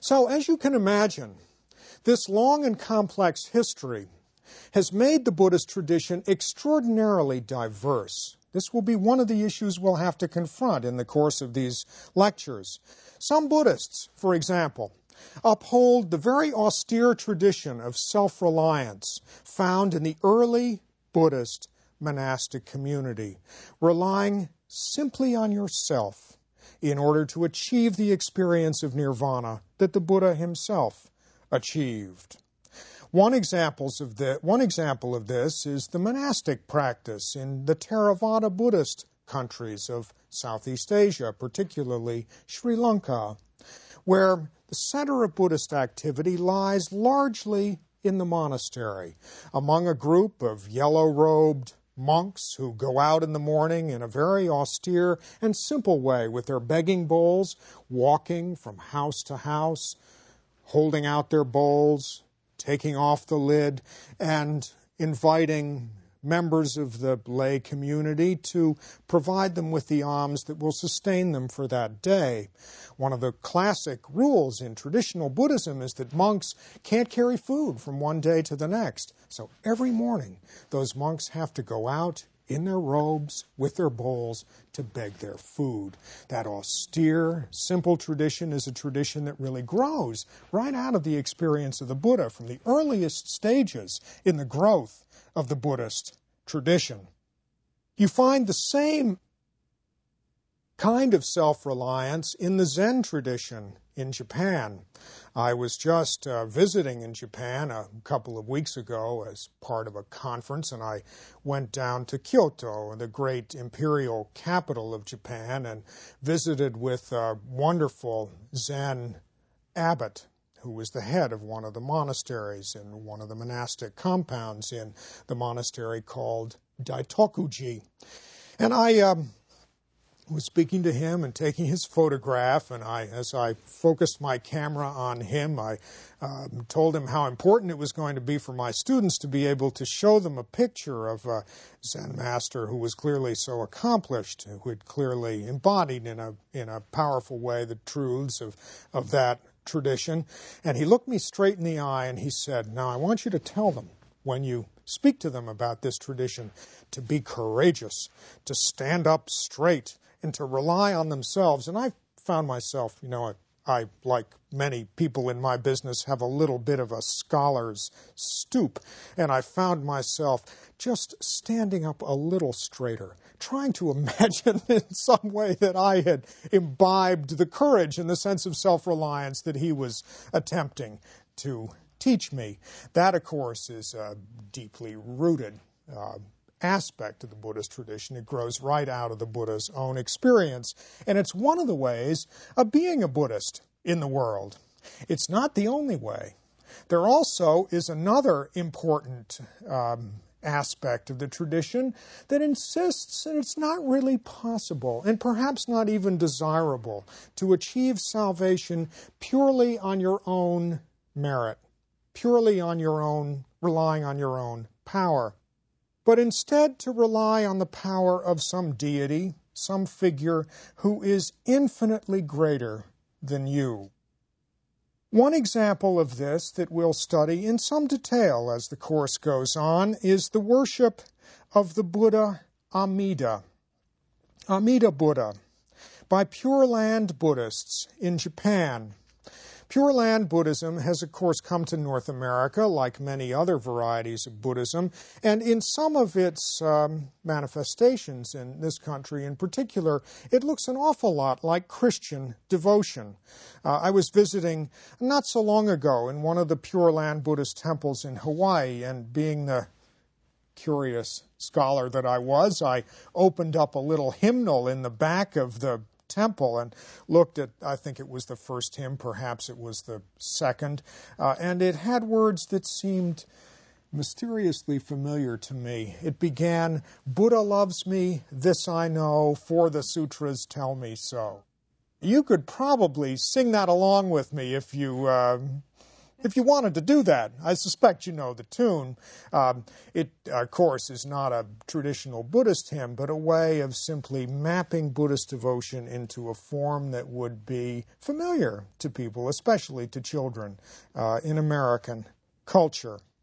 So, as you can imagine, this long and complex history has made the Buddhist tradition extraordinarily diverse. This will be one of the issues we'll have to confront in the course of these lectures. Some Buddhists, for example, uphold the very austere tradition of self-reliance found in the early Buddhist monastic community, relying simply on yourself in order to achieve the experience of nirvana that the Buddha himself achieved. One example of this is the monastic practice in the Theravada Buddhist countries of Southeast Asia, particularly Sri Lanka, where the center of Buddhist activity lies largely in the monastery, among a group of yellow-robed monks who go out in the morning in a very austere and simple way with their begging bowls, walking from house to house, holding out their bowls, taking off the lid, and inviting members of the lay community to provide them with the alms that will sustain them for that day. One of the classic rules in traditional Buddhism is that monks can't carry food from one day to the next. So every morning, those monks have to go out in their robes with their bowls to beg their food. That austere, simple tradition is a tradition that really grows right out of the experience of the Buddha from the earliest stages in the growth of the Buddhist tradition. You find the same kind of self-reliance in the Zen tradition in Japan. I was just visiting in Japan a couple of weeks ago as part of a conference, and I went down to Kyoto, the great imperial capital of Japan, and visited with a wonderful Zen abbot who was the head of one of the monasteries in one of the monastic compounds in the monastery called Daitokuji. And I was speaking to him and taking his photograph, and as I focused my camera on him, I told him how important it was going to be for my students to be able to show them a picture of a Zen master who was clearly so accomplished, who had clearly embodied in a powerful way the truths of that tradition. And he looked me straight in the eye and he said, "Now I want you to tell them, when you speak to them about this tradition, to be courageous, to stand up straight, and to rely on themselves." And I found myself, I, like many people in my business, have a little bit of a scholar's stoop. And I found myself just standing up a little straighter, trying to imagine in some way that I had imbibed the courage and the sense of self-reliance that he was attempting to teach me. That, of course, is a deeply rooted aspect of the Buddhist tradition. It grows right out of the Buddha's own experience. And it's one of the ways of being a Buddhist in the world. It's not the only way. There also is another important aspect of the tradition that insists that it's not really possible, and perhaps not even desirable, to achieve salvation purely on your own merit, purely on your own, relying on your own power, but instead to rely on the power of some deity, some figure who is infinitely greater than you. One example of this that we'll study in some detail as the course goes on is the worship of the Buddha Amida, Amida Buddha, by Pure Land Buddhists in Japan. Pure Land Buddhism has, of course, come to North America, like many other varieties of Buddhism, and in some of its manifestations in this country in particular, it looks an awful lot like Christian devotion. I was visiting not so long ago in one of the Pure Land Buddhist temples in Hawaii, and being the curious scholar that I was, I opened up a little hymnal in the back of the temple and looked at, I think it was the first hymn, perhaps it was the second, and it had words that seemed mysteriously familiar to me. It began, "Buddha loves me, this I know, for the sutras tell me so." You could probably sing that along with me if you if you wanted to do that. I suspect you know the tune. It, of course, is not a traditional Buddhist hymn, but a way of simply mapping Buddhist devotion into a form that would be familiar to people, especially to children, in American culture.